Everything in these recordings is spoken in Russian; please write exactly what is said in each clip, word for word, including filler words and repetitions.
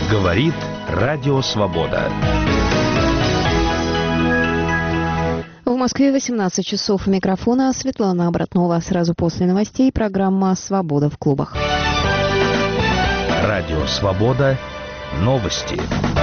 Говорит Радио Свобода. В Москве восемнадцать часов. У микрофона Светлана Обратнова. Сразу после новостей программа «Свобода в клубах». Радио Свобода. Новости.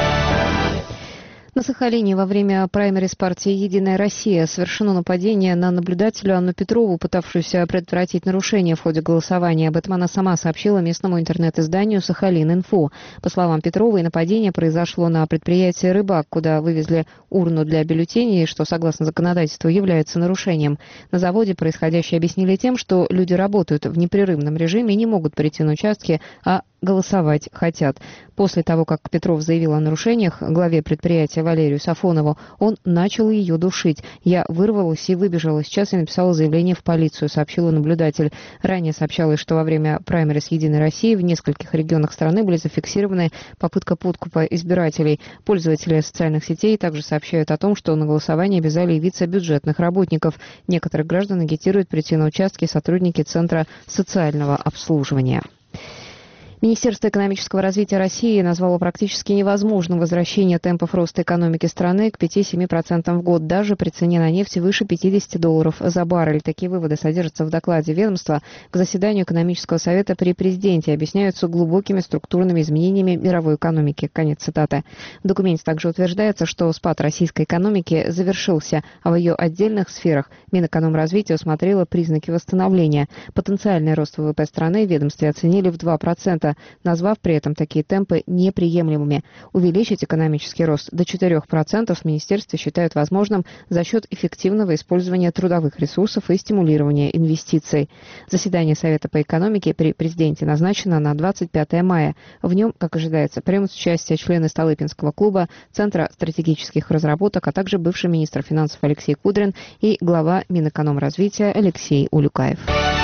На Сахалине во время праймериз партии «Единая Россия» совершено нападение на наблюдателя Анну Петрову, пытавшуюся предотвратить нарушения в ходе голосования. Об этом она сама сообщила местному интернет-изданию «Сахалин-Инфо». По словам Петровой, нападение произошло на предприятии «Рыбак», куда вывезли урну для бюллетеней, что, согласно законодательству, является нарушением. На заводе происходящее объяснили тем, что люди работают в непрерывном режиме и не могут прийти на участки, а голосовать хотят. После того, как Петров заявил о нарушениях главе предприятия Валерию Сафонову, он начал ее душить. «Я вырвалась и выбежала. Сейчас я написала заявление в полицию», — сообщила наблюдатель. Ранее сообщалось, что во время праймериз «Единой России» в нескольких регионах страны были зафиксированы попытка подкупа избирателей. Пользователи социальных сетей также сообщают о том, что на голосование обязали явиться бюджетных работников. Некоторых граждан агитируют прийти на участки сотрудники Центра социального обслуживания. Министерство экономического развития России назвало практически невозможным возвращение темпов роста экономики страны к пяти-семи процентам в год, даже при цене на нефть выше пятидесяти долларов за баррель. Такие выводы содержатся в докладе ведомства к заседанию экономического совета при президенте и объясняются глубокими структурными изменениями мировой экономики. Конец цитаты. В документе также утверждается, что спад российской экономики завершился, а в ее отдельных сферах Минэкономразвития усмотрело признаки восстановления. Потенциальный рост ВВП страны в ведомстве оценили в два процента. Назвав при этом такие темпы неприемлемыми. Увеличить экономический рост до четырёх процентов в министерстве считают возможным за счет эффективного использования трудовых ресурсов и стимулирования инвестиций. Заседание Совета по экономике при президенте назначено на двадцать пятое мая. В нем, как ожидается, примут участие члены Столыпинского клуба, Центра стратегических разработок, а также бывший министр финансов Алексей Кудрин и глава Минэкономразвития Алексей Улюкаев.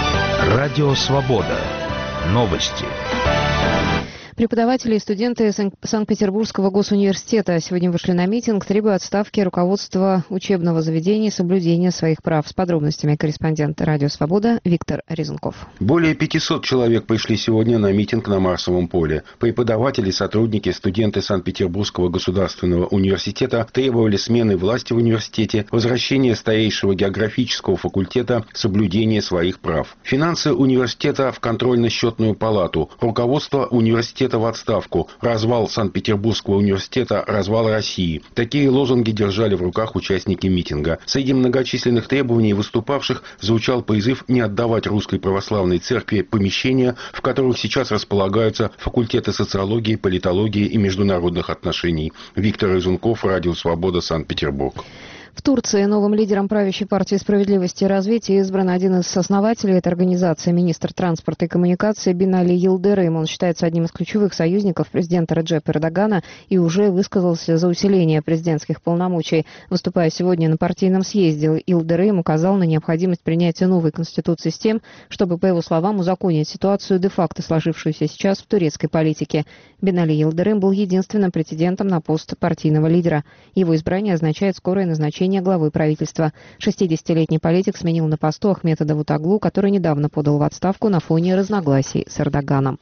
Радио Свобода. Новости. Преподаватели и студенты Санкт-Петербургского госуниверситета сегодня вышли на митинг, требуя отставки руководства учебного заведения и соблюдения своих прав. С подробностями корреспондент Радио Свобода Виктор Резунков. Более пятисот человек пришли сегодня на митинг на Марсовом поле. Преподаватели, сотрудники, студенты Санкт-Петербургского государственного университета требовали смены власти в университете, возвращения старейшего географического факультета, соблюдения своих прав. Финансы университета в контрольно-счетную палату, руководство университета в отставку, развал Санкт-Петербургского университета, развал России. Такие лозунги держали в руках участники митинга. Среди многочисленных требований выступавших звучал призыв не отдавать Русской Православной Церкви помещения, в которых сейчас располагаются факультеты социологии, политологии и международных отношений. Виктор Резунков, Радио Свобода, Санкт-Петербург. В Турции новым лидером правящей партии «Справедливости и развития» избран один из основателей этой организации, министр транспорта и коммуникации Бинали Йылдырым. Он считается одним из ключевых союзников президента Реджепа Эрдогана и уже высказался за усиление президентских полномочий. Выступая сегодня на партийном съезде, Йылдырым указал на необходимость принятия новой конституции с тем, чтобы, по его словам, узаконить ситуацию де-факто сложившуюся сейчас в турецкой политике. Бинали Йылдырым был единственным претендентом на пост партийного лидера. Его избрание означает скорое назначение главы правительства. шестидесятилетний политик сменил на посту Ахмета Давутоглу, который недавно подал в отставку на фоне разногласий с Эрдоганом.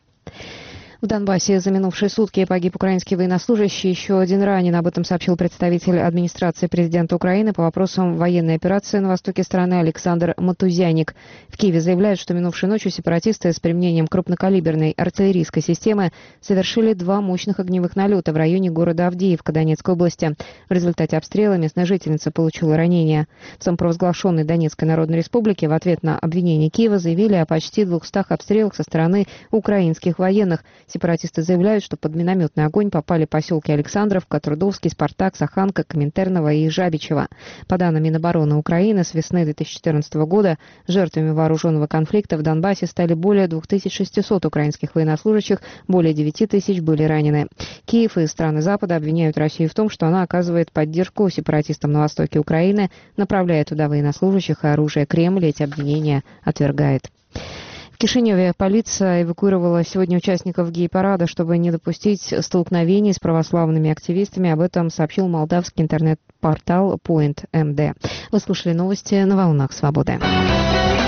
В Донбассе за минувшие сутки погиб украинский военнослужащий, еще один ранен. Об этом сообщил представитель администрации президента Украины по вопросам военной операции на востоке страны Александр Матузяник. В Киеве заявляют, что минувшей ночью сепаратисты с применением крупнокалиберной артиллерийской системы совершили два мощных огневых налета в районе города Авдеевка Донецкой области. В результате обстрела местная жительница получила ранение. В самопровозглашенной Донецкой Народной Республике в ответ на обвинение Киева заявили о почти двухстах обстрелах со стороны украинских военных. Сепаратисты заявляют, что под минометный огонь попали поселки Александровка, Трудовский, Спартак, Саханка, Коминтерново и Жабичево. По данным Минобороны Украины, с весны две тысячи четырнадцатого года жертвами вооруженного конфликта в Донбассе стали более двух тысяч шестисот украинских военнослужащих, более девяти тысяч были ранены. Киев и страны Запада обвиняют Россию в том, что она оказывает поддержку сепаратистам на востоке Украины, направляя туда военнослужащих и оружие. Кремль эти обвинения отвергает. В Кишиневе полиция эвакуировала сегодня участников гей-парада, чтобы не допустить столкновений с православными активистами. Об этом сообщил молдавский интернет-портал Point эм ди. Вы слушали новости на волнах Свободы.